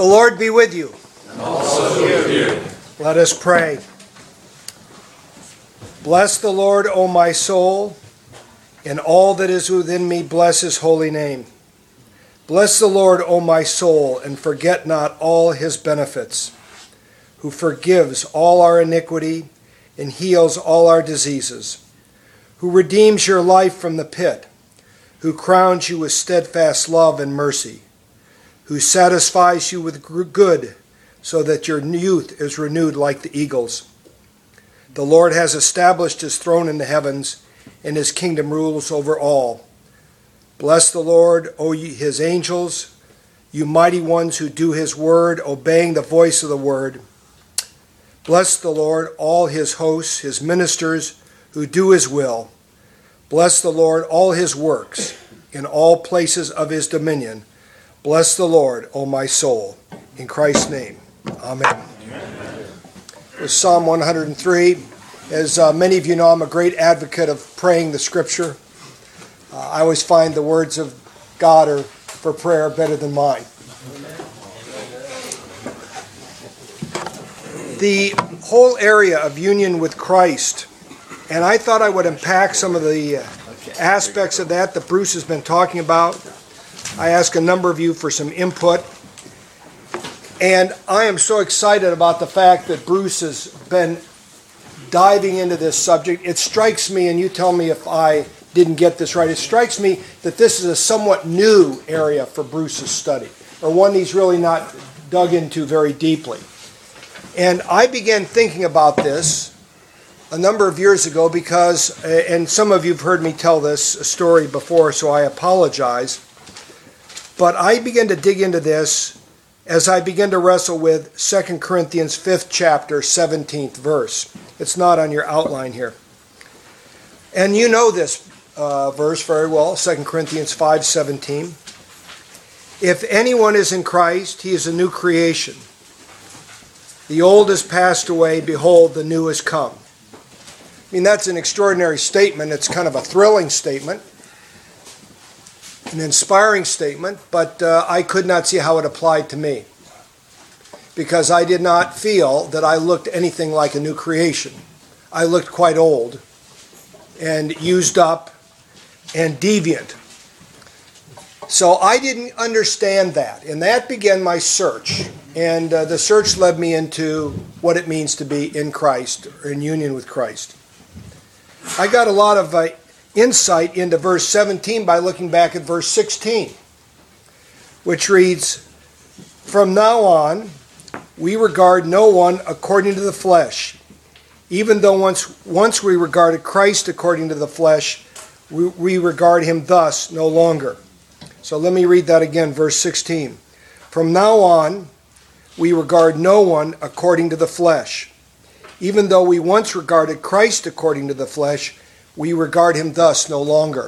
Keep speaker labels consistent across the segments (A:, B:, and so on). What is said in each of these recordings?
A: The Lord be with you.
B: And also with you.
A: Let us pray. Bless the Lord, O my soul, and all that is within me, bless his holy name. Bless the Lord, O my soul, and forget not all his benefits, who forgives all our iniquity and heals all our diseases, who redeems your life from the pit, who crowns you with steadfast love and mercy, who satisfies you with good, so that your youth is renewed like the eagles. The Lord has established his throne in the heavens, and his kingdom rules over all. Bless the Lord, O his angels, you mighty ones who do his word, obeying the voice of the word. Bless the Lord, all his hosts, his ministers who do his will. Bless the Lord, all his works, in all places of his dominion. Bless the Lord, O my soul. In Christ's name, amen. With Psalm 103, as many of you know, I'm a great advocate of praying the Scripture. I always find the words of God are for prayer better than mine. The whole area of union with Christ, and I thought I would unpack some of the aspects of that Bruce has been talking about. I asked a number of you for some input, and I am so excited about the fact that Bruce has been diving into this subject. It strikes me, and you tell me if I didn't get this right, it strikes me that this is a somewhat new area for Bruce's study, or one he's really not dug into very deeply. And I began thinking about this a number of years ago because, and some of you have heard me tell this story before, so I apologize, but I began to dig into this as I began to wrestle with 2 Corinthians 5th chapter, 17th verse. It's not on your outline here. And you know this verse very well, 2 Corinthians 5:17. If anyone is in Christ, he is a new creation. The old has passed away, behold, the new has come. I mean, that's an extraordinary statement. It's kind of a thrilling statement, an inspiring statement, but I could not see how it applied to me because I did not feel that I looked anything like a new creation. I looked quite old and used up and deviant. So I didn't understand that, and that began my search. And the search led me into what it means to be in Christ, or in union with Christ. I got a lot of insight into verse 17 by looking back at verse 16, which reads, "From now on, we regard no one according to the flesh. Even though once we regarded Christ according to the flesh, we regard him thus no longer." So let me read that again, verse 16. "From now on, we regard no one according to the flesh. Even though we once regarded Christ according to the flesh, we regard him thus no longer."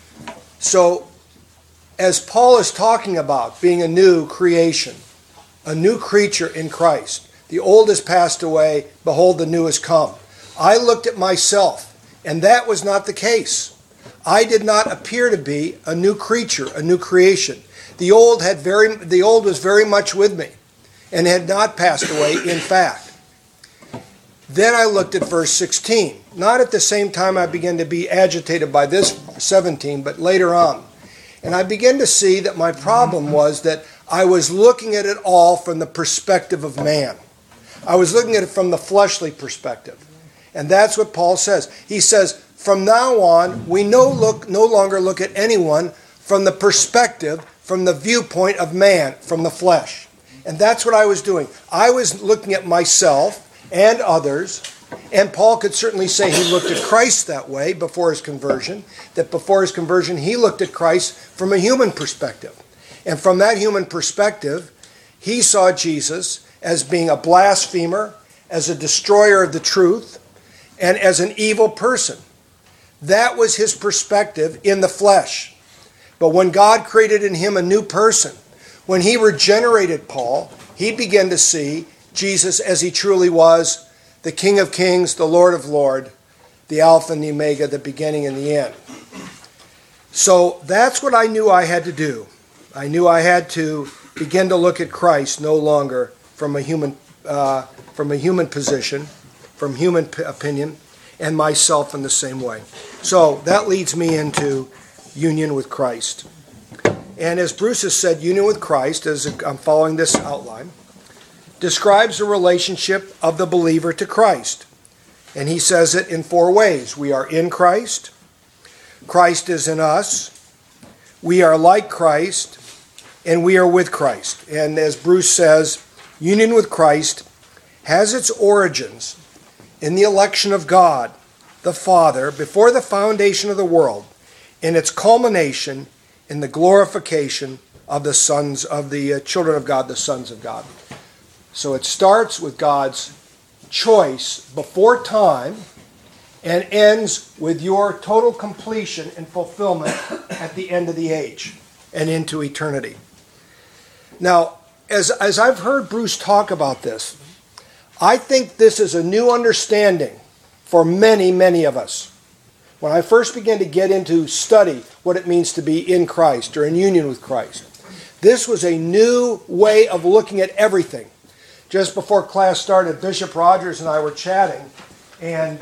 A: So, as Paul is talking about being a new creation, a new creature in Christ, the old has passed away, behold, the new has come. I looked at myself, and that was not the case. I did not appear to be a new creature, a new creation. The old was very much with me and had not passed away, in fact. Then I looked at verse 16. Not at the same time I began to be agitated by this 17, but later on. And I began to see that my problem was that I was looking at it all from the perspective of man. I was looking at it from the fleshly perspective. And that's what Paul says. He says, from now on, we no longer look at anyone from the perspective, from the viewpoint of man, from the flesh. And that's what I was doing. I was looking at myself and others, and Paul could certainly say he looked at Christ that way before his conversion, that before his conversion he looked at Christ from a human perspective. And from that human perspective, he saw Jesus as being a blasphemer, as a destroyer of the truth, and as an evil person. That was his perspective in the flesh. But when God created in him a new person, when he regenerated Paul, he began to see Jesus as he truly was, the King of Kings, the Lord of Lords, the Alpha and the Omega, the beginning and the end. So that's what I knew I had to do. I knew I had to begin to look at Christ no longer from a human position, from human opinion, and myself in the same way. So that leads me into union with Christ. And as Bruce has said, union with Christ, as I'm following this outline, describes the relationship of the believer to Christ. And he says it in 4 ways. We are in Christ. Christ is in us. We are like Christ. And we are with Christ. And as Bruce says, union with Christ has its origins in the election of God, the Father, before the foundation of the world, and its culmination in the glorification of the sons of the children of God, the sons of God. So it starts with God's choice before time and ends with your total completion and fulfillment at the end of the age and into eternity. Now, as I've heard Bruce talk about this, I think this is a new understanding for many, many of us. When I first began to get into study what it means to be in Christ or in union with Christ, this was a new way of looking at everything. Just before class started, Bishop Rogers and I were chatting, and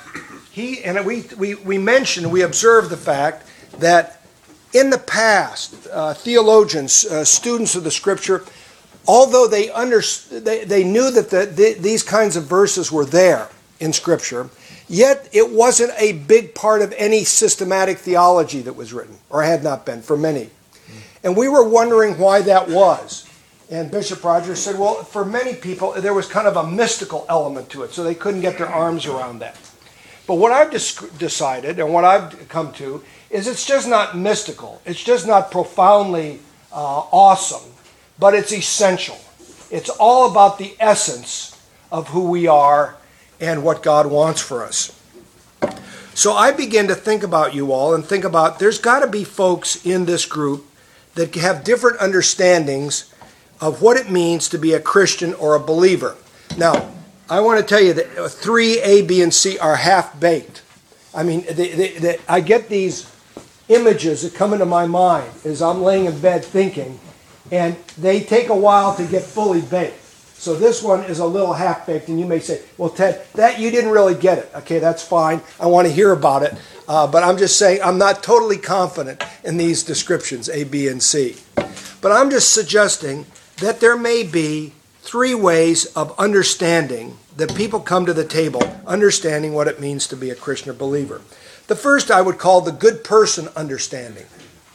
A: we observed the fact that in the past, theologians, students of the Scripture, although they knew that these kinds of verses were there in Scripture, yet it wasn't a big part of any systematic theology that was written, or had not been for many. And we were wondering why that was. And Bishop Rogers said, well, for many people, there was kind of a mystical element to it, so they couldn't get their arms around that. But what I've decided, and what I've come to, is it's just not mystical. It's just not profoundly awesome, but it's essential. It's all about the essence of who we are and what God wants for us. So I begin to think about you all and think about there's got to be folks in this group that have different understandings of what it means to be a Christian or a believer. Now, I want to tell you that 3, A, B, and C are half-baked. I mean, I get these images that come into my mind as I'm laying in bed thinking, and they take a while to get fully baked. So this one is a little half-baked, and you may say, well, Ted, that you didn't really get it. Okay, that's fine. I want to hear about it. But I'm just saying I'm not totally confident in these descriptions, A, B, and C. But I'm just suggesting that there may be 3 ways of understanding that people come to the table, understanding what it means to be a Christian or believer. The first I would call the good person understanding.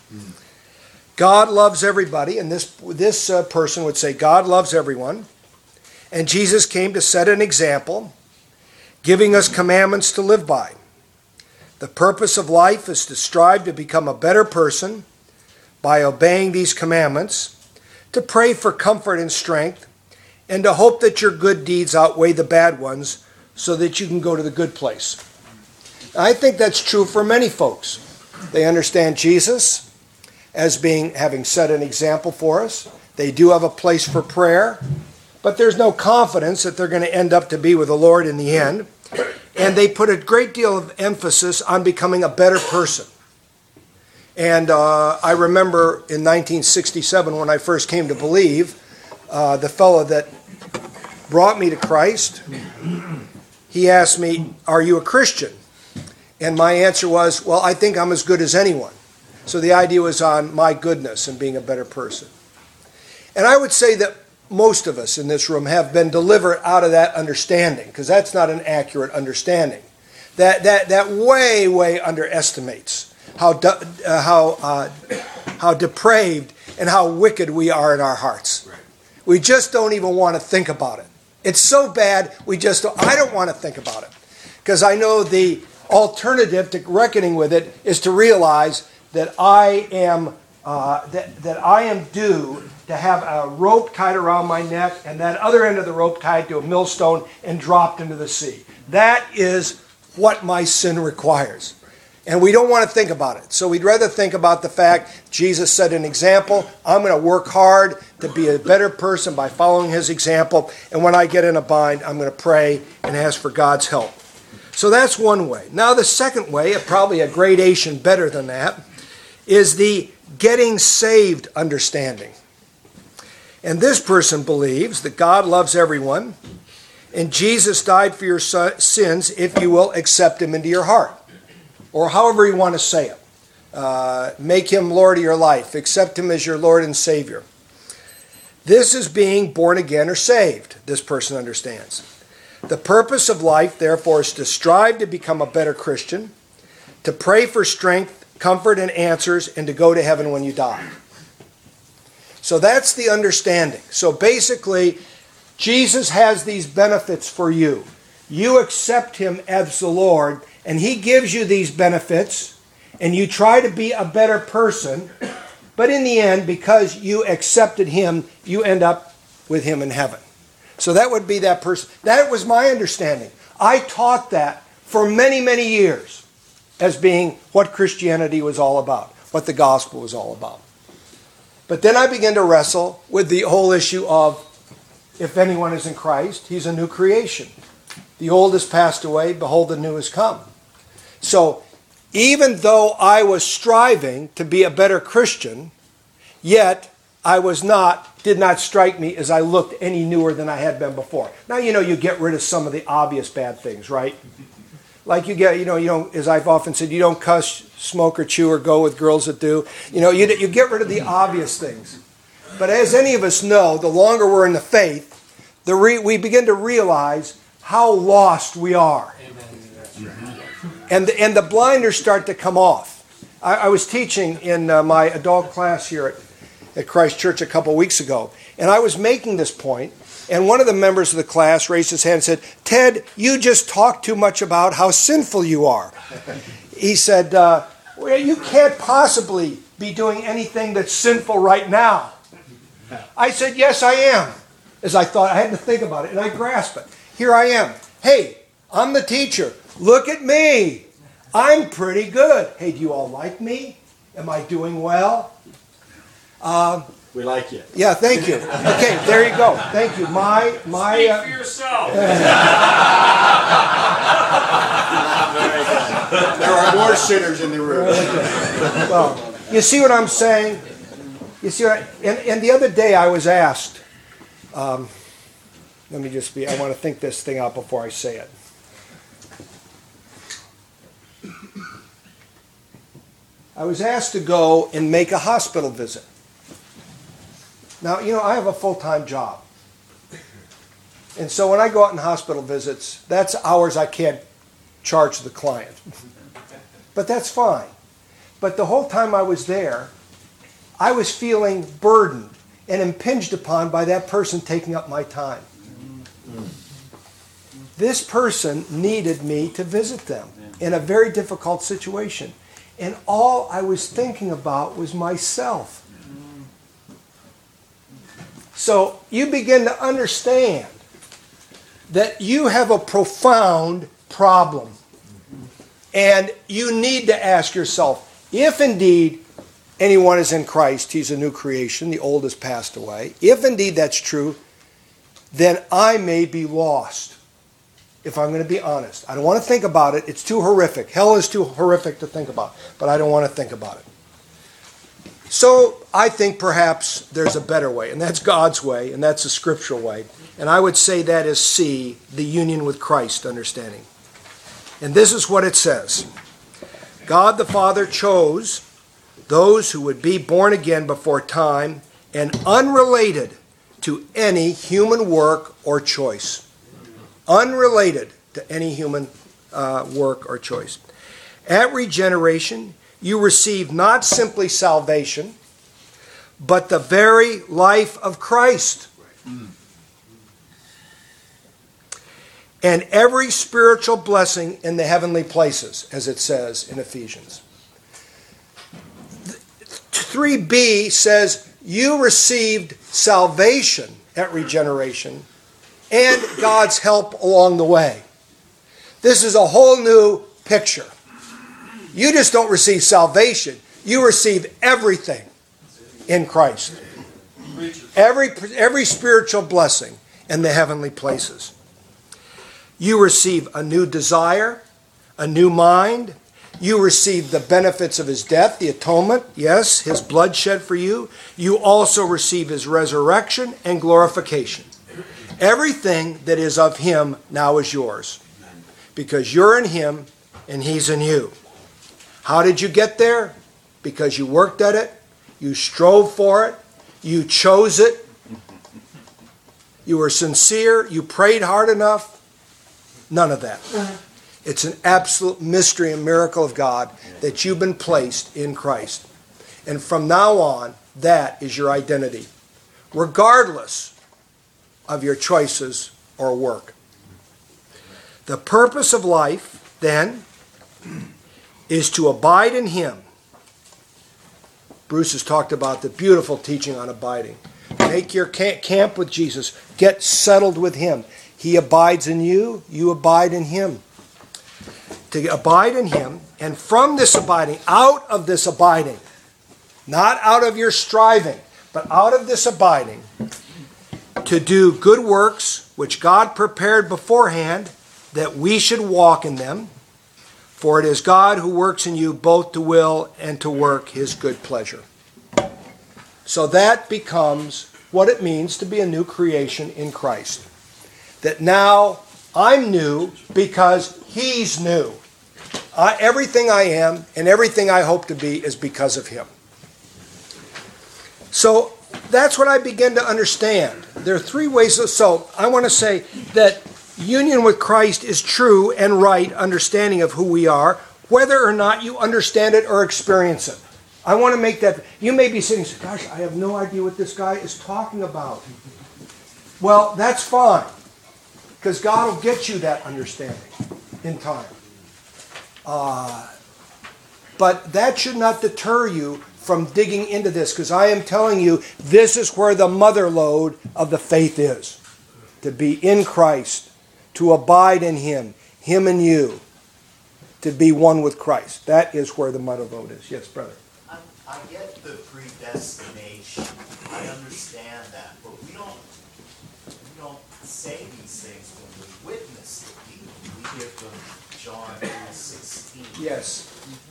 A: God loves everybody, and this person would say God loves everyone, and Jesus came to set an example, giving us commandments to live by. The purpose of life is to strive to become a better person by obeying these commandments, to pray for comfort and strength, and to hope that your good deeds outweigh the bad ones so that you can go to the good place. I think that's true for many folks. They understand Jesus as having set an example for us. They do have a place for prayer, but there's no confidence that they're going to end up to be with the Lord in the end. And they put a great deal of emphasis on becoming a better person. And I remember in 1967 when I first came to believe, the fellow that brought me to Christ, he asked me, "Are you a Christian?" And my answer was, well, I think I'm as good as anyone. So the idea was on my goodness and being a better person. And I would say that most of us in this room have been delivered out of that understanding, because that's not an accurate understanding. That way underestimates how depraved and how wicked we are in our hearts. Right. We just don't even want to think about it. It's so bad, I don't want to think about it. Because I know the alternative to reckoning with it is to realize that I am due to have a rope tied around my neck and that other end of the rope tied to a millstone and dropped into the sea. That is what my sin requires. And we don't want to think about it. So we'd rather think about the fact Jesus set an example. I'm going to work hard to be a better person by following his example. And when I get in a bind, I'm going to pray and ask for God's help. So that's one way. Now the second way, probably a gradation better than that, is the getting saved understanding. And this person believes that God loves everyone, and Jesus died for your sins if you will accept him into your heart. Or however you want to say it. Make him Lord of your life. Accept him as your Lord and Savior. This is being born again or saved, this person understands. The purpose of life, therefore, is to strive to become a better Christian, to pray for strength, comfort, and answers, and to go to heaven when you die. So that's the understanding. So basically, Jesus has these benefits for you. You accept him as the Lord, and he gives you these benefits, and you try to be a better person, but in the end, because you accepted him, you end up with him in heaven. So that would be that person. That was my understanding. I taught that for many, many years as being what Christianity was all about, what the gospel was all about. But then I began to wrestle with the whole issue of, if anyone is in Christ, he's a new creation. The old has passed away, behold, the new has come. So even though I was striving to be a better Christian, yet I did not strike me as I looked any newer than I had been before. Now, you get rid of some of the obvious bad things, right? Like you don't, as I've often said, you don't cuss, smoke, or chew, or go with girls that do. You get rid of the obvious things. But as any of us know, the longer we're in the faith, we begin to realize how lost we are. And the blinders start to come off. I was teaching in my adult class here at Christ Church a couple weeks ago, and I was making this point, and one of the members of the class raised his hand and said, "Ted, you just talk too much about how sinful you are." He said, "Well, you can't possibly be doing anything that's sinful right now." I said, "Yes, I am." As I thought, I had to think about it, and I grasped it. Here I am. Hey, I'm the teacher. Look at me. I'm pretty good. Hey, do you all like me? Am I doing well?
C: We like you.
A: Yeah, thank you. Okay, there you go. Thank you.
B: Speak for yourself.
C: There are more sinners in the room.
A: Well, you see what I'm saying? You see what and the other day I was asked, I want to think this thing out before I say it. I was asked to go and make a hospital visit. Now, I have a full-time job. And so when I go out on hospital visits, that's hours I can't charge the client. But that's fine. But the whole time I was there, I was feeling burdened and impinged upon by that person taking up my time. This person needed me to visit them in a very difficult situation. And all I was thinking about was myself. So you begin to understand that you have a profound problem. And you need to ask yourself, if indeed anyone is in Christ, he's a new creation, the old has passed away. If indeed that's true, then I may be lost, if I'm going to be honest. I don't want to think about it. It's too horrific. Hell is too horrific to think about, but I don't want to think about it. So I think perhaps there's a better way, and that's God's way, and that's the scriptural way. And I would say that is C, the union with Christ understanding. And this is what it says. God the Father chose those who would be born again before time and unrelated to any human work or choice. Unrelated to any human work or choice. At regeneration, you receive not simply salvation, but the very life of Christ. And every spiritual blessing in the heavenly places, as it says in Ephesians. 3b says you received salvation at regeneration and God's help along the way. This is a whole new picture. You just don't receive salvation. You receive everything in Christ. Every spiritual blessing in the heavenly places. You receive a new desire, a new mind. You receive the benefits of his death, the atonement, yes, his blood shed for you. You also receive his resurrection and glorification. Everything that is of him now is yours, because you're in him and he's in you. How did you get there? Because you worked at it, you strove for it, you chose it, you were sincere, you prayed hard enough. None of that. It's an absolute mystery and miracle of God that you've been placed in Christ. And from now on, that is your identity, regardless of your choices or work. The purpose of life, then, is to abide in him. Bruce has talked about the beautiful teaching on abiding. Make your camp with Jesus. Get settled with him. He abides in you. You abide in him. To abide in him, and from this abiding, out of this abiding, not out of your striving, but out of this abiding, to do good works which God prepared beforehand that we should walk in them. For it is God who works in you both to will and to work his good pleasure. So that becomes what it means to be a new creation in Christ. That now I'm new because he's new. Everything I am and everything I hope to be is because of him. So that's what I begin to understand. There are three ways. So I want to say that union with Christ is true and right understanding of who we are, whether or not you understand it or experience it. I want to make that. You may be saying, gosh, I have no idea what this guy is talking about. Well, that's fine, because God will get you that understanding in time. But that should not deter you from digging into this, because I am telling you, this is where the mother lode of the faith is. To be in Christ, to abide in him, him and you, to be one with Christ. That is where the mother lode is. Yes, brother.
D: I get the predestination. I understand that, but we don't say these things when we witness to people. We give them John 3:16.
A: Yes.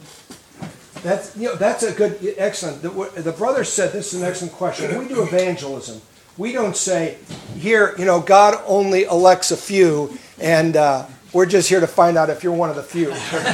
A: That's a good, excellent. The brother said this is an excellent question. When we do evangelism, we don't say, here, God only elects a few, and we're just here to find out if you're one of the few.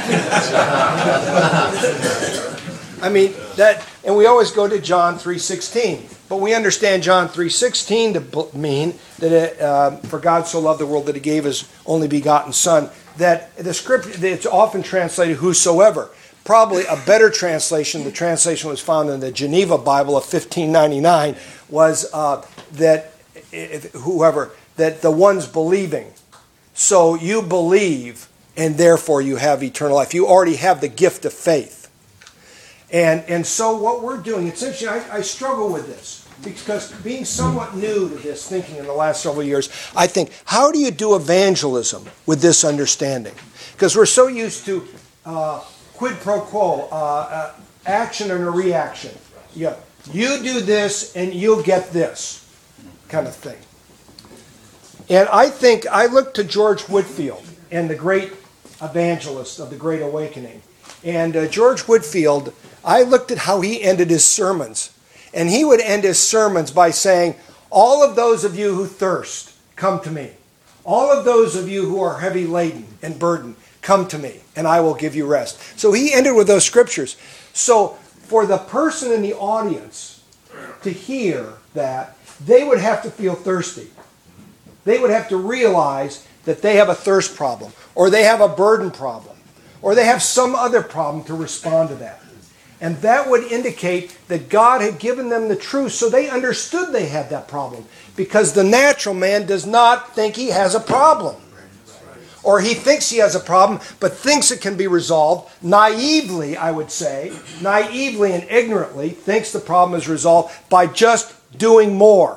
A: I mean, and we always go to John 3:16. But we understand John 3:16 to mean that for God so loved the world that he gave his only begotten Son, that the scripture, it's often translated whosoever. Probably a better translation, the translation was found in the Geneva Bible of 1599, was that the ones believing. So you believe, and therefore you have eternal life. You already have the gift of faith. And so what we're doing, essentially, I struggle with this, because being somewhat new to this thinking in the last several years, I think, how do you do evangelism with this understanding? Because we're so used to quid pro quo, action and a reaction. Yeah, you do this and you'll get this kind of thing. And I think I look to George Whitefield and the great evangelist of the Great Awakening. And George Whitefield, I looked at how he ended his sermons. And he would end his sermons by saying, all of those of you who thirst, come to me. All of those of you who are heavy laden and burdened, come to me, and I will give you rest. So he ended with those scriptures. So for the person in the audience to hear that, they would have to feel thirsty. They would have to realize that they have a thirst problem, or they have a burden problem, or they have some other problem to respond to that. And that would indicate that God had given them the truth, so they understood they had that problem. Because the natural man does not think he has a problem. Or he thinks he has a problem, but thinks it can be resolved. Naively, I would say, naively and ignorantly, thinks the problem is resolved by just doing more.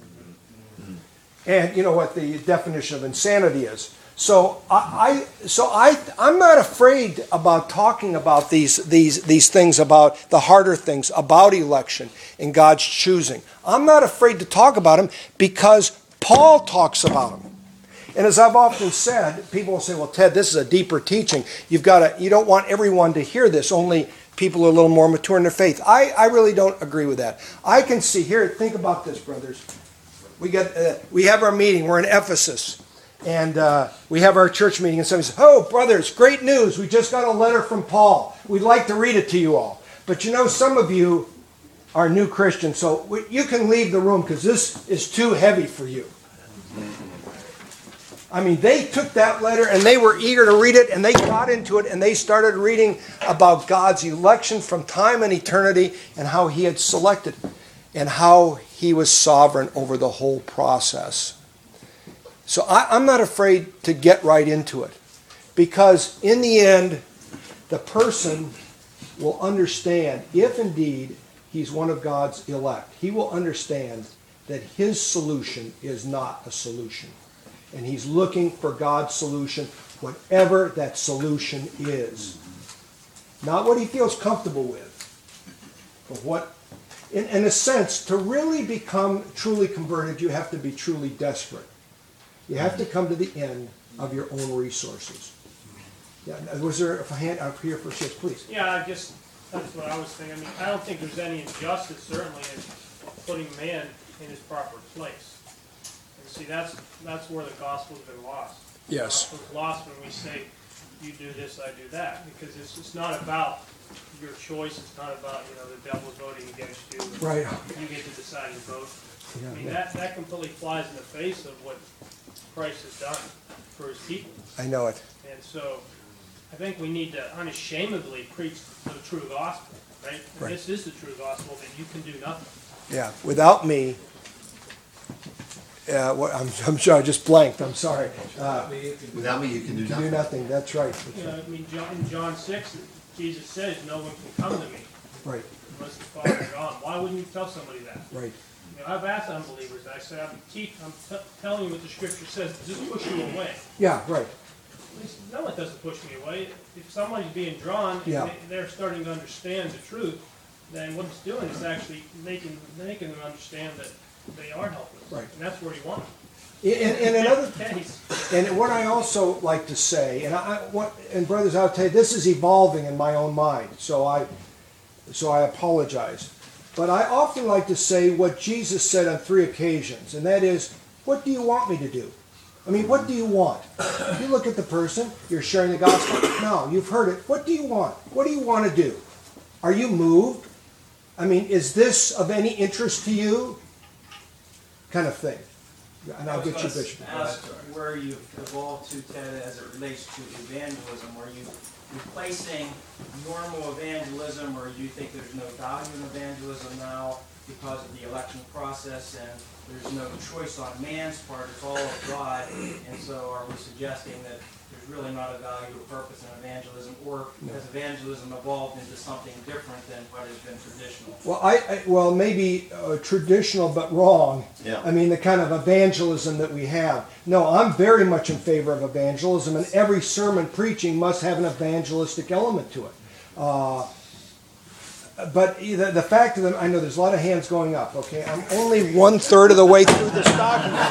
A: And you know what the definition of insanity is. So I'm not afraid about talking about these things, about the harder things, about election and God's choosing. I'm not afraid to talk about them because Paul talks about them. And as I've often said, people will say, well, Ted, this is a deeper teaching. You don't want everyone to hear this, only people who are a little more mature in their faith. I really don't agree with that. I can see here, think about this, brothers. We have our meeting, we're in Ephesus, and we have our church meeting, and somebody says, oh, brothers, great news, we just got a letter from Paul. We'd like to read it to you all. But you know, some of you are new Christians, so you can leave the room because this is too heavy for you. I mean, they took that letter and they were eager to read it, and they got into it, and they started reading about God's election from time and eternity, and how he had selected, and how he was sovereign over the whole process. So I'm not afraid to get right into it, because in the end, the person will understand, if indeed he's one of God's elect, he will understand that his solution is not a solution. And he's looking for God's solution, whatever that solution is. Not what he feels comfortable with, but what, in a sense, to really become truly converted, you have to be truly desperate. You have to come to the end of your own resources. Yeah, was there a hand up here for yes, please?
B: Yeah, I guess that's what I was thinking. I mean, I don't think there's any injustice, certainly, in putting man in his proper place. And see, that's where the gospel's been lost.
A: Yes.
B: The gospel's lost when we say, you do this, I do that. Because it's not about your choice. It's not about, the devil voting against you.
A: Right.
B: You get to decide your vote.
A: Yeah,
B: I mean,
A: yeah.
B: that completely flies in the face of what Christ has done for his people.
A: I know it.
B: And so I think we need to unashamedly preach the true gospel, right?
A: Right.
B: This is the true gospel, that you can do nothing.
A: Yeah, without me, I'm sorry, I just blanked, I'm sorry.
C: Without me, you can do
A: You can
C: nothing.
A: do nothing, that's right.
B: I mean, in John 6, Jesus says, no one can come to me
A: Right,
B: unless the Father is gone. Why wouldn't you tell somebody that?
A: right.
B: I've asked unbelievers, I say, I'm telling you what the Scripture says, does this push you away?
A: Yeah, right.
B: No, it doesn't push me away. If somebody's being drawn,
A: Yeah.
B: and they're starting to understand the truth, then what it's doing is actually making them understand that they are helpless.
A: Right.
B: And that's where you want them.
A: And another,
B: Case.
A: and what I also like to say, and brothers, I'll tell you, this is evolving in my own mind, so I apologize. But I often like to say what Jesus said on 3 occasions, and that is, what do you want me to do? I mean, what do you want? You look at the person, you're sharing the gospel. No, you've heard it. What do you want? What do you want to do? Are you moved? I mean, is this of any interest to you? Kind of thing. And I'll get you, Bishop.
E: Ask where you've evolved to, Ted, as it relates to evangelism. Are you replacing normal evangelism, or do you think there's no value in evangelism now because of the election process and there's no choice on man's part, it's all of God, and so are we suggesting that there's really not a value or purpose in evangelism, or has evangelism evolved into something different than what has been traditional?
A: Well, maybe traditional but wrong.
C: Yeah.
A: I mean, the kind of evangelism that we have. No, I'm very much in favor of evangelism, and every sermon preaching must have an evangelistic element to it. But the fact of them, I know there's a lot of hands going up, okay? I'm only 1/3 of the way through this document.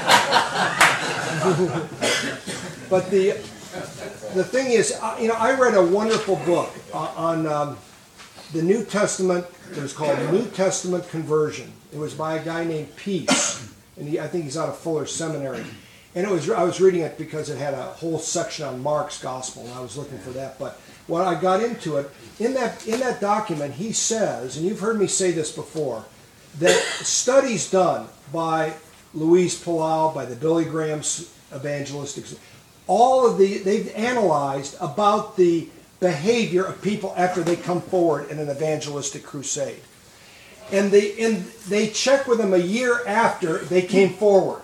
A: But the thing is, I read a wonderful book on the New Testament. It was called New Testament Conversion. It was by a guy named Peace, and I think he's out of Fuller Seminary. And I was reading it because it had a whole section on Mark's gospel, and I was looking for that. But when I got into it, in that document, he says, and you've heard me say this before, that studies done by Luis Palau, by the Billy Graham's evangelistic, they've analyzed about the behavior of people after they come forward in an evangelistic crusade. And they check with them a year after they came forward.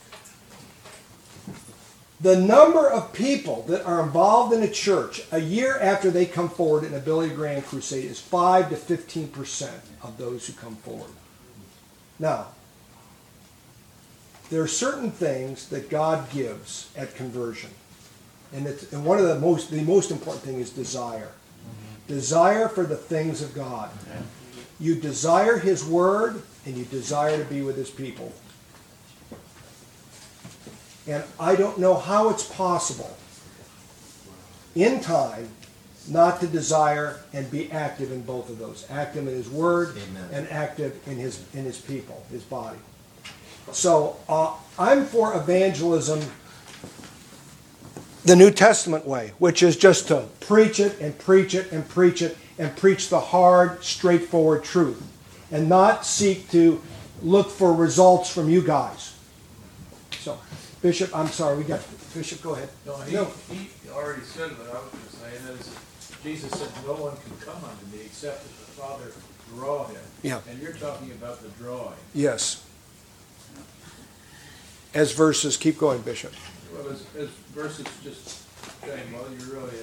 A: The number of people that are involved in a church a year after they come forward in a Billy Graham crusade is 5 to 15% of those who come forward. Now, there are certain things that God gives at conversion. And one of the most important thing is desire. Desire for the things of God. You desire His Word, and you desire to be with His people. And I don't know how it's possible in time not to desire and be active in both of those. Active in His Word.
C: Amen.
A: And active in His people, His body. So I'm for evangelism the New Testament way, which is just to preach it and preach it and preach it and preach the hard, straightforward truth and not seek to look for results from you guys. So, Bishop, I'm sorry, we got Bishop, go ahead.
F: No, he already said what I was going to say, and that is that Jesus said, no one can come unto me except that the Father draw him.
A: Yeah.
F: And you're talking about the drawing.
A: Yes. As verses, keep going, Bishop.
F: Well, as verses just saying, well, you really,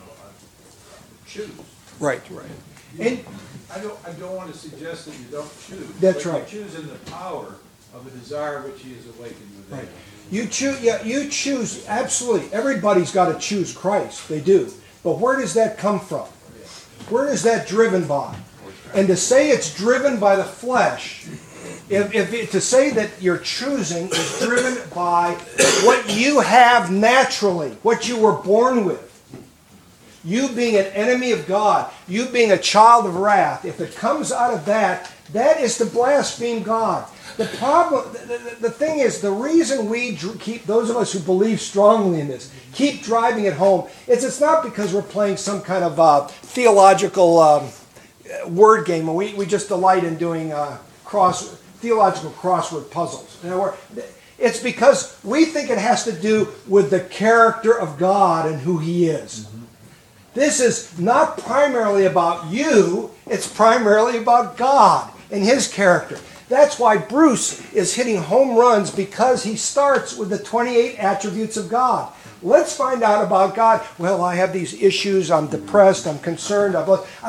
F: choose.
A: Right. And
F: I don't want to suggest that you don't choose.
A: That's
F: but
A: right.
F: You choose in the power of a desire which He has awakened within
A: right.
F: you.
A: You choose, absolutely. Everybody's got to choose Christ. They do. But where does that come from? Where is that driven by? And to say it's driven by the flesh, to say that you're choosing is driven by what you have naturally, what you were born with. You being an enemy of God, you being a child of wrath, if it comes out of that, that is to blaspheme God. The problem, the thing is, the reason we keep, those of us who believe strongly in this, keep driving it home, it's not because we're playing some kind of theological word game, and we just delight in doing theological crossword puzzles. It's because we think it has to do with the character of God and who He is. Mm-hmm. This is not primarily about you, it's primarily about God and His character. That's why Bruce is hitting home runs, because he starts with the 28 attributes of God. Let's find out about God. Well, I have these issues, I'm depressed, I'm concerned.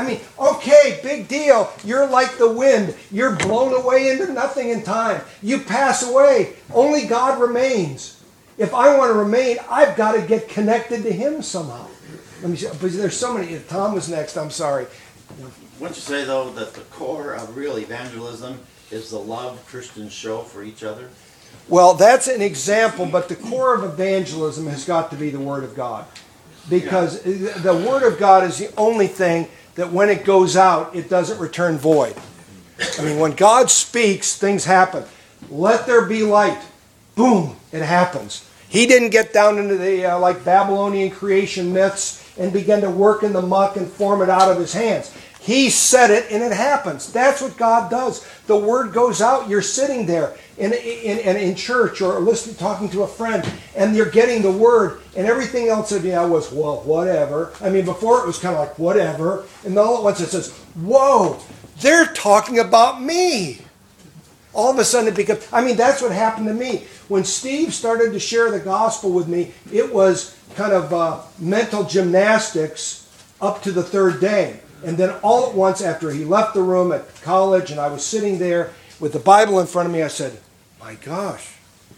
A: Okay, big deal. You're like the wind. You're blown away into nothing in time. You pass away. Only God remains. If I want to remain, I've got to get connected to Him somehow. Let me see. But there's so many. Tom was next. I'm sorry.
G: Wouldn't you say, though, that the core of real evangelism is the love Christians show for each other?
A: Well, that's an example, but the core of evangelism has got to be the Word of God. Because the Word of God is the only thing that when it goes out, it doesn't return void. When God speaks, things happen. Let there be light. Boom, it happens. He didn't get down into the like Babylonian creation myths and begin to work in the muck and form it out of His hands. He said it and it happens. That's what God does. The Word goes out. You're sitting there in church or listening, talking to a friend, and you're getting the Word, and everything else was, well, whatever. Before it was kind of like, whatever. And all at once it says, whoa, they're talking about me. All of a sudden it becomes, that's what happened to me. When Steve started to share the gospel with me, it was kind of mental gymnastics up to the third day. And then all at once, after he left the room at college and I was sitting there with the Bible in front of me, I said, my gosh,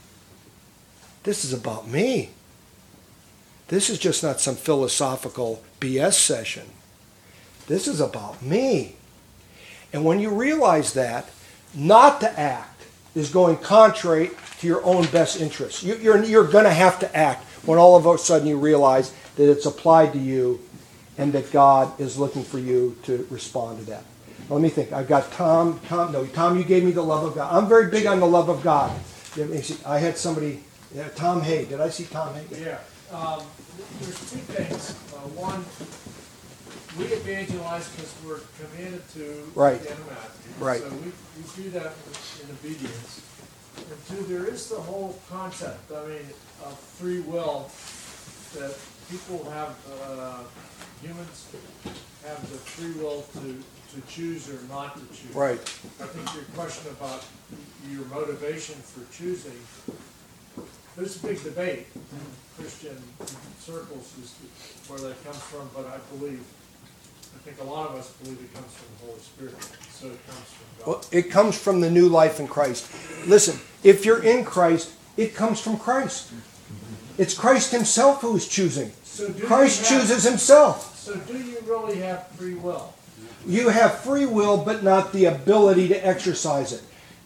A: this is about me. This is just not some philosophical BS session. This is about me. And when you realize that, not to act is going contrary to your own best interests. You're going to have to act when all of a sudden you realize that it's applied to you and that God is looking for you to respond to that. Let me think. I've got Tom, you gave me the love of God. I'm very big on the love of God. I had somebody, Tom Hay. Did I see Tom Hay?
H: Yeah. There's two things. One, we evangelize because we're commanded to
A: Right.
H: get them out.
A: Right.
H: So we do that in obedience. And two, there is the whole concept, of free will, that people have, humans have the free will to choose or not to choose.
A: Right.
H: I think your question about your motivation for choosing, there's a big debate in Christian circles as to where that comes from, but I think a lot of us believe it comes from the Holy Spirit, so it comes from God.
A: Well, it comes from the new life in Christ. Listen, if you're in Christ, it comes from Christ. It's Christ Himself who is choosing.
H: So
A: Christ chooses Himself.
H: So do you really have free will?
A: You have free will, but not the ability to exercise it.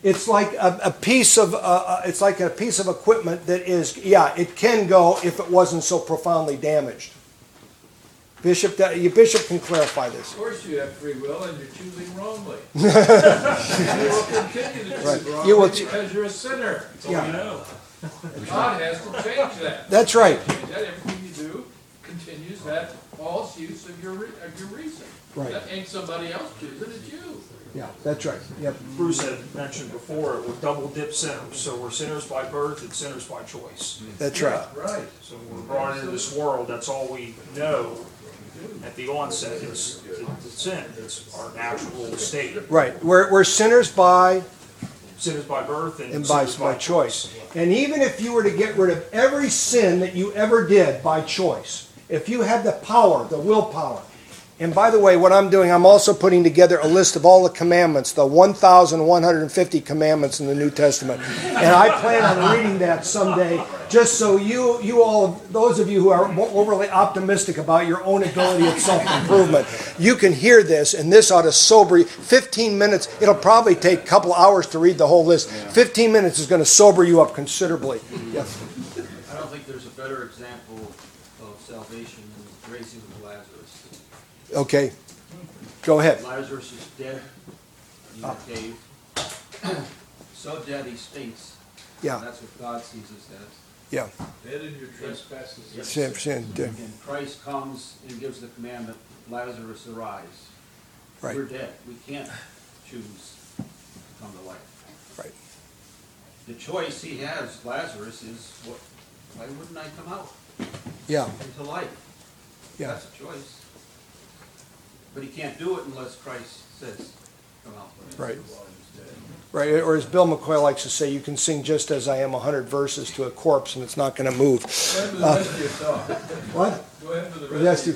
A: It's like a piece of equipment that is, yeah, it can go if it wasn't so profoundly damaged. Bishop can clarify this.
F: Of course you have free will and you're choosing wrongly. You will continue to choose wrongly because you're a sinner. That's all you know. God has to change that.
A: That's right.
F: Change that. Everything you do continues that false use of your reason.
A: Right.
F: That ain't somebody else choosing, it's you.
A: Yeah, that's right. Yep.
I: Bruce had mentioned before, we're double dip sinners. So we're sinners by birth and sinners by choice.
A: That's right.
F: Right.
I: So we're brought into this world, that's all we know at the onset is the sin. It's our natural state.
A: Right. We're sinners by
I: Sinners by birth and
A: by
I: sinners by
A: choice. And even if you were to get rid of every sin that you ever did by choice, if you had the power, the willpower, and by the way, what I'm doing, I'm also putting together a list of all the commandments, the 1,150 commandments in the New Testament. And I plan on reading that someday, just so you all, those of you who are overly optimistic about your own ability at self-improvement, you can hear this, and this ought to sober you. 15 minutes, it'll probably take a couple hours to read the whole list. 15 minutes is going to sober you up considerably. Yes.
J: I don't think there's a better example of salvation than the raising of Lazarus.
A: Okay. Go ahead.
J: Lazarus is dead in the cave. So dead he stinks.
A: Yeah.
J: That's what God sees us as.
A: Yeah.
F: Dead in your trespasses.
J: And Christ comes and gives the commandment, Lazarus, arise.
A: Right.
J: We're dead. We can't choose to come to life.
A: Right.
J: The choice he has, Lazarus, is why wouldn't I come out
A: Yeah.
J: into life?
A: Yeah.
J: That's a choice. But he can't do it unless Christ says, come out.
A: Right. Right. Or as Bill McCoy likes to say, you can sing Just As I Am 100 verses to a corpse and it's not going to move.
F: Go ahead with the rest of your talk.
A: What?
F: Go ahead with the
A: The
F: rest
A: rest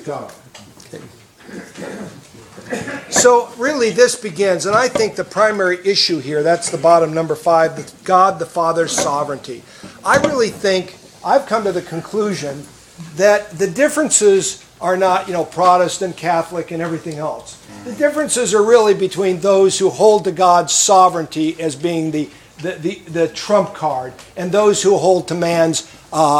F: of
A: you talk. So really this begins, and I think the primary issue here, that's the bottom number 5, the God the Father's sovereignty. I really think I've come to the conclusion that the differences are not, Protestant, Catholic, and everything else. The differences are really between those who hold to God's sovereignty as being the trump card and those who hold to man's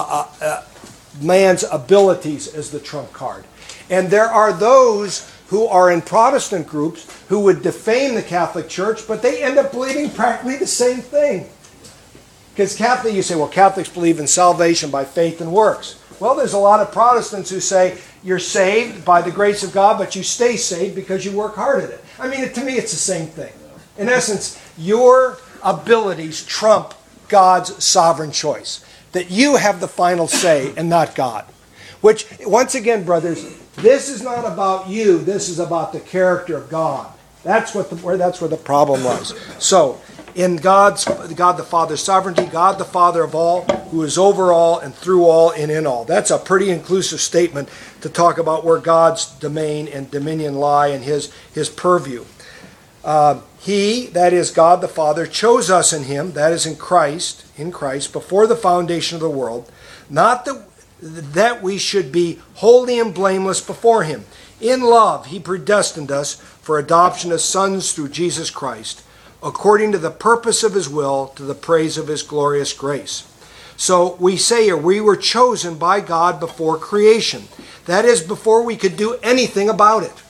A: abilities as the trump card. And there are those who are in Protestant groups who would defame the Catholic Church, but they end up believing practically the same thing. Because you say, well, Catholics believe in salvation by faith and works. Well, there's a lot of Protestants who say you're saved by the grace of God, but you stay saved because you work hard at it. I mean, to me, it's the same thing. In essence, your abilities trump God's sovereign choice. That you have the final say and not God. Which, once again, brothers, this is not about you. This is about the character of God. That's where the problem lies. So, in God the Father's sovereignty, God the Father of all, who is over all and through all and in all. That's a pretty inclusive statement to talk about where God's domain and dominion lie in His purview. He, that is God the Father, chose us in Him, that is in Christ, before the foundation of the world, not that we should be holy and blameless before Him. In love, He predestined us for adoption as sons through Jesus Christ, according to the purpose of His will, to the praise of His glorious grace. So we say here, we were chosen by God before creation. That is, before we could do anything about it.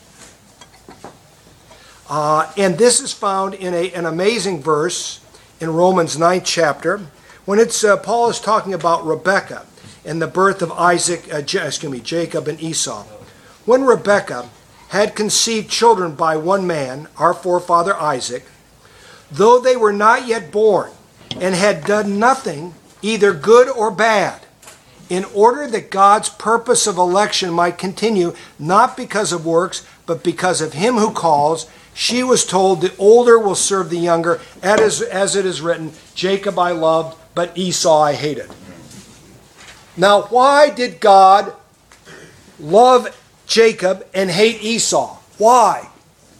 A: And this is found in an amazing verse in Romans 9th chapter, when Paul is talking about Rebekah and the birth of Jacob and Esau. When Rebekah had conceived children by one man, our forefather Isaac, though they were not yet born, and had done nothing, either good or bad, in order that God's purpose of election might continue, not because of works, but because of Him who calls, she was told, the older will serve the younger, as it is written, Jacob I loved, but Esau I hated. Now, why did God love Jacob and hate Esau? Why?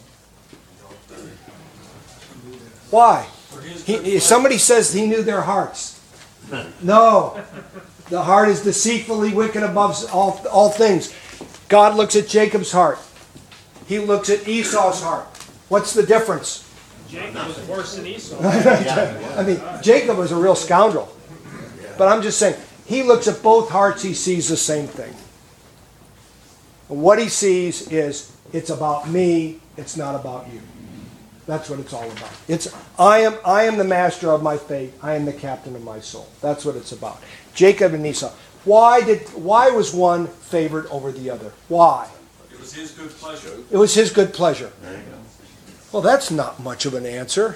A: Why? Somebody says He knew their hearts. No. The heart is deceitfully wicked above all things. God looks at Jacob's heart. He looks at Esau's heart. What's the difference?
B: Jacob was worse than Esau.
A: I mean, Jacob was a real scoundrel. But I'm just saying, he looks at both hearts, he sees the same thing. And what he sees is, it's about me, it's not about you. That's what it's all about. It's I am the master of my fate, I am the captain of my soul. That's what it's about. Jacob and Esau. Why was one favored over the other? Why?
F: It was his good pleasure.
A: It was his good pleasure. Well, that's not much of an answer.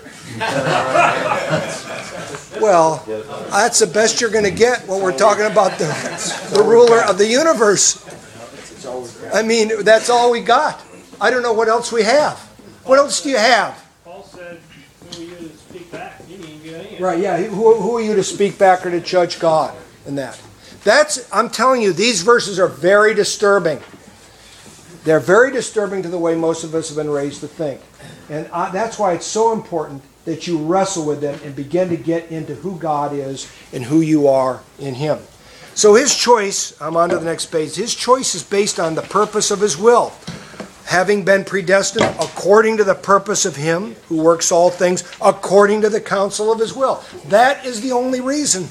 A: Well, that's the best you're going to get when we're talking about the ruler of the universe. I mean, that's all we got. I don't know what else we have. What else do you have?
B: Paul said, who are you to speak back? He didn't get any.
A: Right, yeah. Who are you to speak back or to judge God in that? I'm telling you, these verses are very disturbing. They're very disturbing to the way most of us have been raised to think. And that's why it's so important that you wrestle with them and begin to get into who God is and who you are in Him. So his choice, I'm on to the next page, his choice is based on the purpose of his will. Having been predestined according to the purpose of Him who works all things according to the counsel of His will. That is the only reason.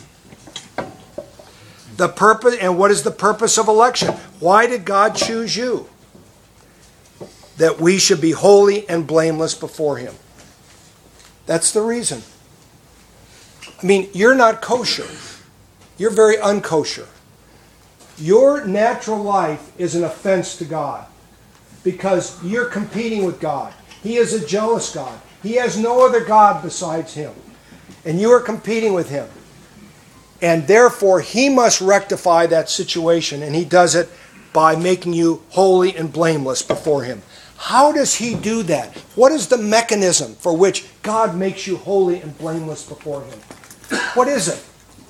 A: The purpose, and what is the purpose of election? Why did God choose you? That we should be holy and blameless before Him. That's the reason. I mean, you're not kosher. You're very unkosher. Your natural life is an offense to God because you're competing with God. He is a jealous God. He has no other God besides Him. And you are competing with Him. And therefore, He must rectify that situation, and He does it by making you holy and blameless before Him. How does He do that? What is the mechanism for which God makes you holy and blameless before Him? What is it?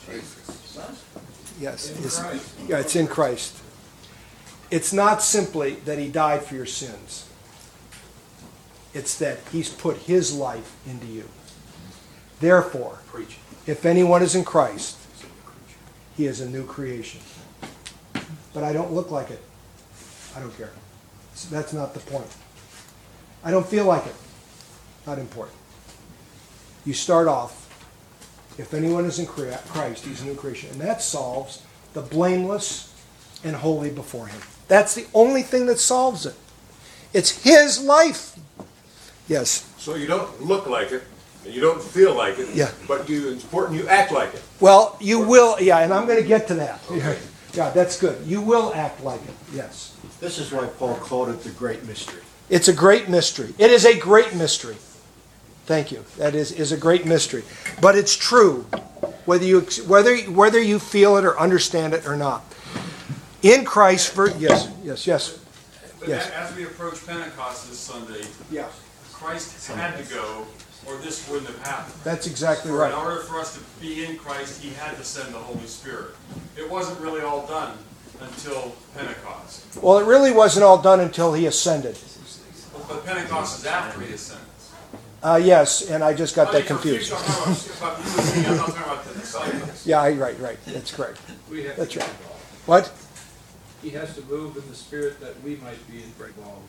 A: Yes, it's in Christ. It's not simply that He died for your sins. It's that He's put His life into you. Therefore, if anyone is in Christ, he is a new creation. But I don't look like it. I don't care. That's not the point. I don't feel like it. Not important. You start off, if anyone is in Christ, he's a new creation. And that solves the blameless and holy before Him. That's the only thing that solves it. It's His life. Yes.
K: So you don't look like it, and you don't feel like it,
A: yeah.
K: But it's important you act like it.
A: Well, you will, yeah, and I'm going to get to that. Okay. Yeah, that's good. You will act like it, yes.
C: This is why Paul called it the great mystery.
A: It's a great mystery. It is a great mystery. Thank you. That is a great mystery. But it's true, whether you feel it or understand it or not. In Christ, yes.
L: But as we approach Pentecost this Sunday,
A: yeah.
L: Christ had to go, or this wouldn't have happened.
A: That's exactly right.
L: In order for us to be in Christ, He had to send the Holy Spirit. It wasn't really all done until Pentecost.
A: Well, it really wasn't all done until He ascended.
L: But Pentecost is after He ascended.
A: Yes, and I just got that confused.
L: I'm not talking about the disciples.
A: Yeah, right. That's correct. That's right.
F: Involved.
A: What?
F: He has to move in the Spirit that we might be involved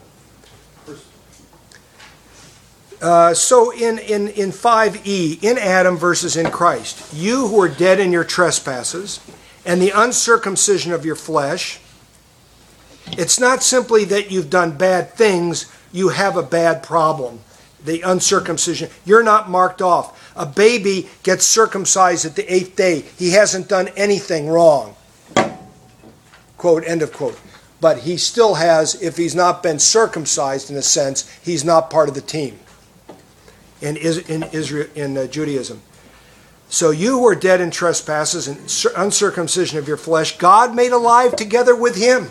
F: personally.
A: So in 5e, in Adam versus in Christ, you who are dead in your trespasses and the uncircumcision of your flesh, it's not simply that you've done bad things, you have a bad problem. The uncircumcision, you're not marked off. A baby gets circumcised at the 8th day. He hasn't done anything wrong. Quote, end of quote. But he still has, if he's not been circumcised in a sense, he's not part of the team in Judaism. So you who are dead in trespasses and uncircumcision of your flesh, God made alive together with Him.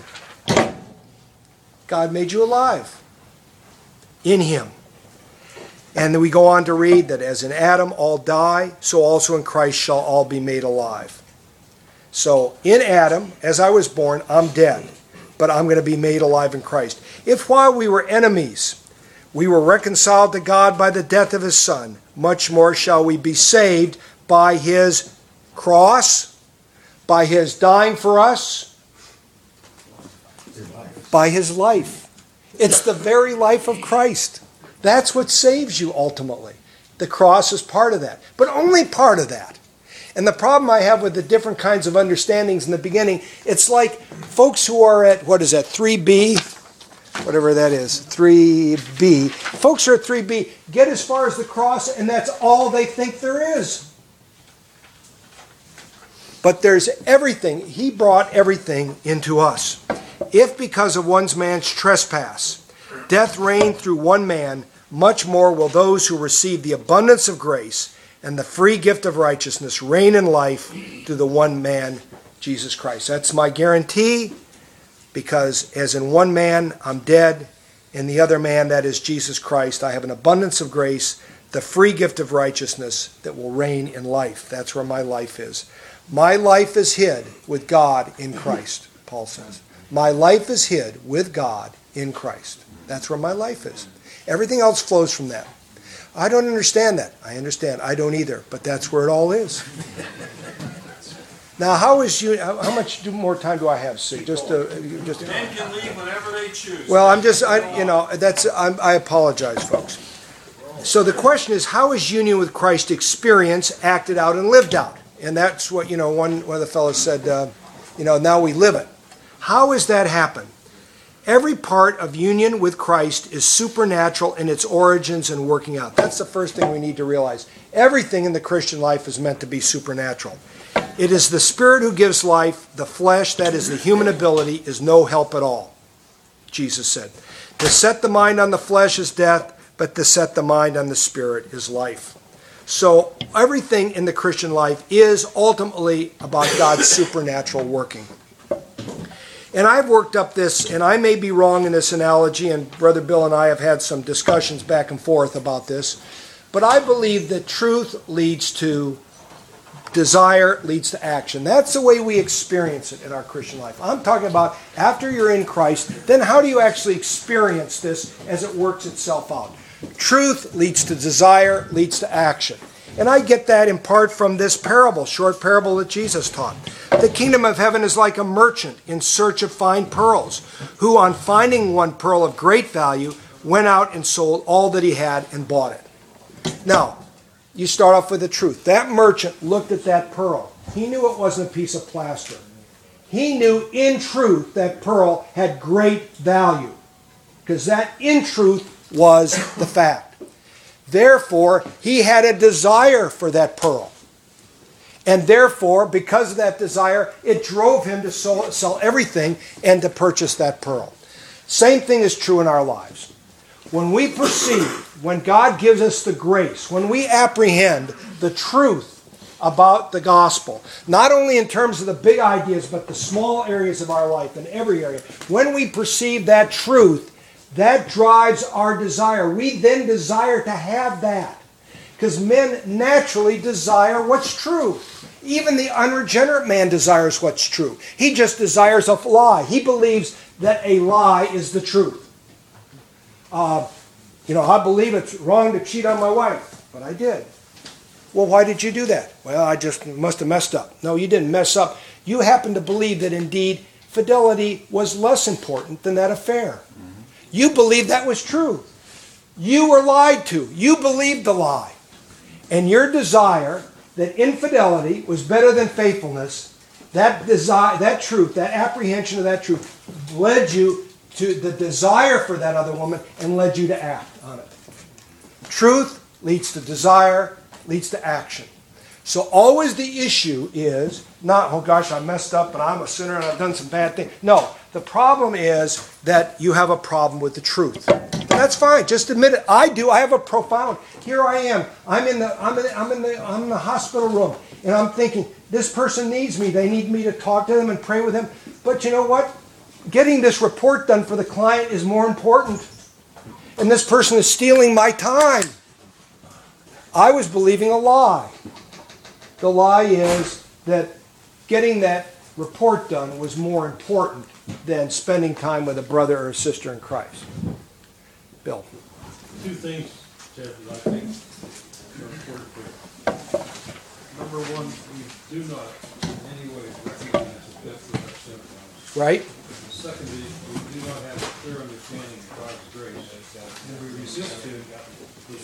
A: God made you alive in Him. And then we go on to read that as in Adam all die, so also in Christ shall all be made alive. So in Adam, as I was born, I'm dead, but I'm going to be made alive in Christ. If while we were enemies, we were reconciled to God by the death of His Son, much more shall we be saved by His cross, by His dying for us, by His life. It's the very life of Christ. That's what saves you ultimately. The cross is part of that, but only part of that. And the problem I have with the different kinds of understandings in the beginning, it's like folks who are at, 3B? Whatever that is, 3B. Folks who are at 3B get as far as the cross, and that's all they think there is. But there's everything. He brought everything into us. If because of one man's trespass, death reigned through one man, much more will those who receive the abundance of grace and the free gift of righteousness reign in life through the one man, Jesus Christ. That's my guarantee, because as in one man I'm dead, in the other man, that is Jesus Christ, I have an abundance of grace, the free gift of righteousness that will reign in life. That's where my life is. My life is hid with God in Christ, Paul says. My life is hid with God in Christ. That's where my life is. Everything else flows from that. I don't understand that. I understand. I don't either. But that's where it all is. Now, how much more time do I have, Sue?
L: Men can leave whenever they choose.
A: Well, I apologize, folks. So the question is, how is union with Christ experienced, acted out, and lived out? And that's what, one of the fellows said, now we live it. How has that happened? Every part of union with Christ is supernatural in its origins and working out. That's the first thing we need to realize. Everything in the Christian life is meant to be supernatural. It is the Spirit who gives life. The flesh, that is the human ability, is no help at all, Jesus said. To set the mind on the flesh is death, but to set the mind on the Spirit is life. So everything in the Christian life is ultimately about God's supernatural working. And I've worked up this, and I may be wrong in this analogy, and Brother Bill and I have had some discussions back and forth about this, but I believe that truth leads to desire, leads to action. That's the way we experience it in our Christian life. I'm talking about after you're in Christ, then how do you actually experience this as it works itself out? Truth leads to desire, leads to action. And I get that in part from this parable, short parable that Jesus taught. The kingdom of heaven is like a merchant in search of fine pearls, who on finding one pearl of great value, went out and sold all that he had and bought it. Now, you start off with the truth. That merchant looked at that pearl. He knew it wasn't a piece of plaster. He knew in truth that pearl had great value, because that in truth was the fact. Therefore, he had a desire for that pearl. And therefore, because of that desire, it drove him to sell everything and to purchase that pearl. Same thing is true in our lives. When we perceive, when God gives us the grace, when we apprehend the truth about the gospel, not only in terms of the big ideas, but the small areas of our life, in every area, when we perceive that truth, that drives our desire. We then desire to have that. Because men naturally desire what's true. Even the unregenerate man desires what's true. He just desires a lie. He believes that a lie is the truth. I believe it's wrong to cheat on my wife, but I did. Well, why did you do that? Well, I just must have messed up. No, you didn't mess up. You happen to believe that indeed fidelity was less important than that affair. You believed that was true. You were lied to. You believed the lie. And your desire that infidelity was better than faithfulness, that desire, that truth, that apprehension of that truth led you to the desire for that other woman and led you to act on it. Truth leads to desire, leads to action. So always the issue is not, oh gosh, I messed up and I'm a sinner and I've done some bad things. No, the problem is that you have a problem with the truth. And that's fine. Just admit it. I do. I have a profound. Here I am. I'm in the hospital room, and I'm thinking, this person needs me. They need me to talk to them and pray with them. But you know what? Getting this report done for the client is more important. And this person is stealing my time. I was believing a lie. The lie is that getting that report done was more important than spending time with a brother or a sister in Christ. Bill.
F: Two things, Ted, that I think are important here. Number one, we do not in any way recognize the death of our symptoms.
A: Right.
F: Secondly, we do not have a clear understanding of God's grace. And we resist Him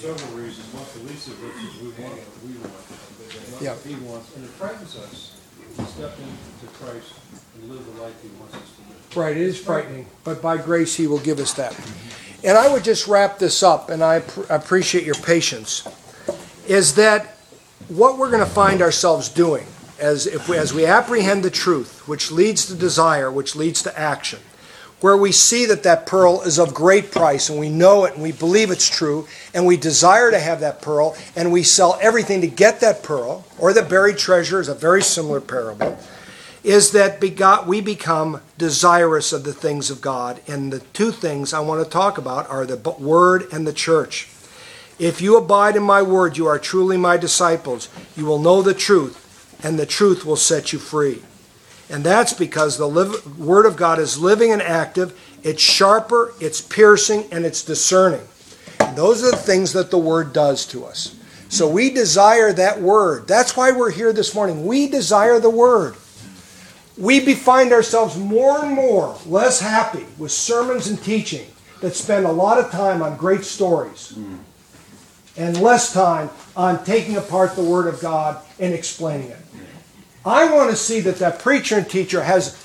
F: several reasons, not the least of which is we want what we want, not
A: Yeah.
F: what he wants, and it frightens us to step into Christ and live the life he wants us to live.
A: Right, it is frightening, but by grace he will give us that. And I would just wrap this up, and I appreciate your patience, is that what we're going to find ourselves doing as we apprehend the truth, which leads to desire, which leads to action, where we see that pearl is of great price, and we know it, and we believe it's true, and we desire to have that pearl, and we sell everything to get that pearl, or the buried treasure is a very similar parable, is that we become desirous of the things of God. And the two things I want to talk about are the Word and the church. If you abide in my word, you are truly my disciples. You will know the truth, and the truth will set you free. And that's because the Word of God is living and active. It's sharper, it's piercing, and it's discerning. And those are the things that the Word does to us. So we desire that Word. That's why we're here this morning. We desire the Word. We find ourselves more and more less happy with sermons and teaching that spend a lot of time on great stories and less time on taking apart the Word of God and explaining it. I want to see that preacher and teacher has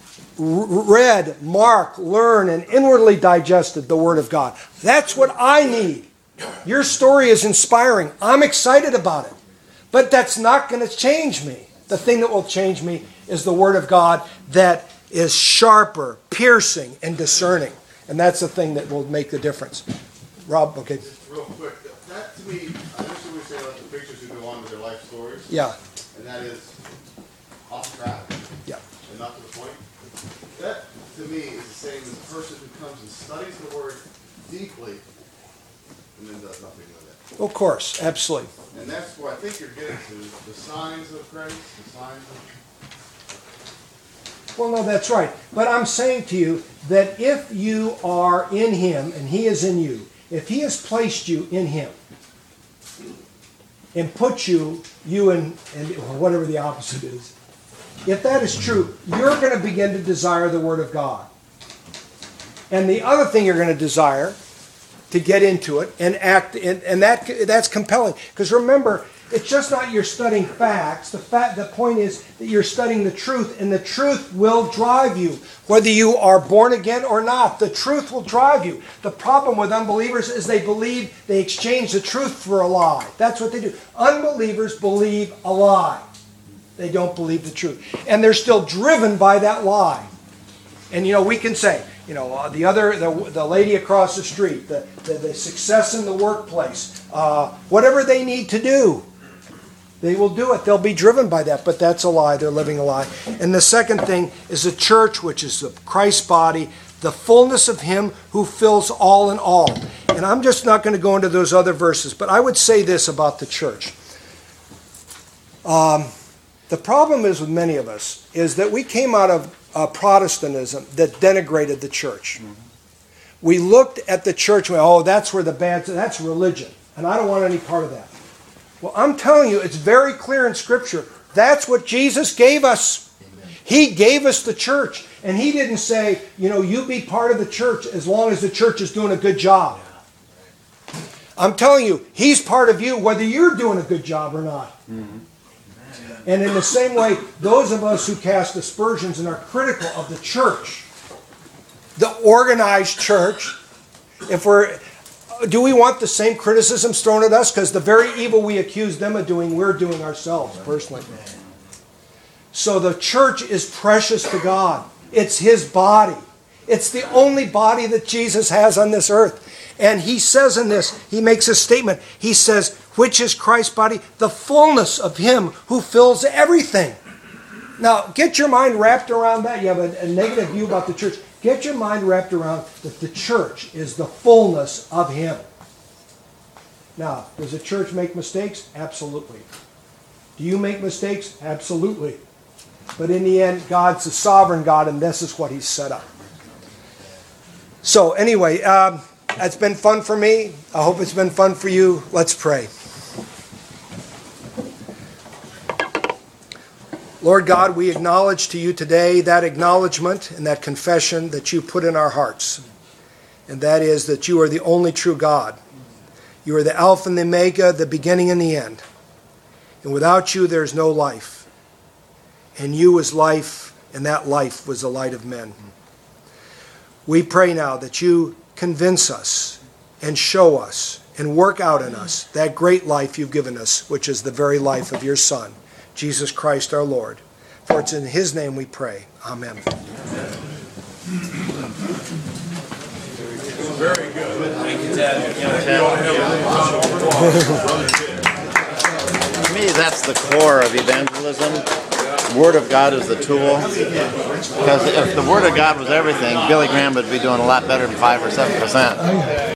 A: read, marked, learned, and inwardly digested the Word of God. That's what I need. Your story is inspiring. I'm excited about it. But that's not going to change me. The thing that will change me is the Word of God that is sharper, piercing, and discerning. And that's the thing that will make the difference. Rob, okay.
M: Real quick, that to me, I understand what you're saying about the preachers who go on with their life stories.
A: Yeah.
M: And that is off track.
A: Yeah.
M: And not to the point. That, to me, is the same as a person who comes and studies the Word deeply and then does nothing with it.
A: Of course, absolutely.
M: And that's what I think you're getting to, the signs of grace, the signs of...
A: Well, no, that's right. But I'm saying to you that if you are in Him and He is in you, if He has placed you in Him and put you in whatever the opposite is, if that is true, you're going to begin to desire the Word of God. And the other thing you're going to desire to get into it and act, and that's compelling. Because remember, it's just not you're studying facts. The point is that you're studying the truth, and the truth will drive you. Whether you are born again or not, the truth will drive you. The problem with unbelievers is they exchange the truth for a lie. That's what they do. Unbelievers believe a lie. They don't believe the truth. And they're still driven by that lie. And we can say, the lady across the street, the success in the workplace, whatever they need to do, they will do it. They'll be driven by that, but that's a lie. They're living a lie. And the second thing is the church, which is Christ's body, the fullness of Him who fills all in all. And I'm just not going to go into those other verses, but I would say this about the church. The problem is with many of us is that we came out of Protestantism that denigrated the church. We looked at the church and went, that's where that's religion, and I don't want any part of that. Well, I'm telling you, it's very clear in Scripture. That's what Jesus gave us. He gave us the church, and He didn't say, you be part of the church as long as the church is doing a good job. I'm telling you, He's part of you whether you're doing a good job or not. And in the same way, those of us who cast aspersions and are critical of the church, the organized church, do we want the same criticisms thrown at us? Because the very evil we accuse them of doing, we're doing ourselves personally. So the church is precious to God. It's His body. It's the only body that Jesus has on this earth. And He says in this, He makes a statement. He says, which is Christ's body? The fullness of Him who fills everything. Now, get your mind wrapped around that. You have a negative view about the church. Get your mind wrapped around that the church is the fullness of Him. Now, does the church make mistakes? Absolutely. Do you make mistakes? Absolutely. But in the end, God's a sovereign God, and this is what He's set up. So anyway, it's been fun for me. I hope it's been fun for you. Let's pray. Lord God, we acknowledge to you today that acknowledgement and that confession that you put in our hearts. And that is that you are the only true God. You are the Alpha and the Omega, the beginning and the end. And without you, there's no life. And you is life, and that life was the light of men. We pray now that you convince us and show us and work out in us that great life you've given us, which is the very life of your Son, Jesus Christ our Lord. For it's in his name we pray. Amen.
K: Very good.
E: Thank you, Ted.
G: To me, that's the core of evangelism. The Word of God is the tool. Because if the Word of God was everything, Billy Graham would be doing a lot better than 5 or 7%.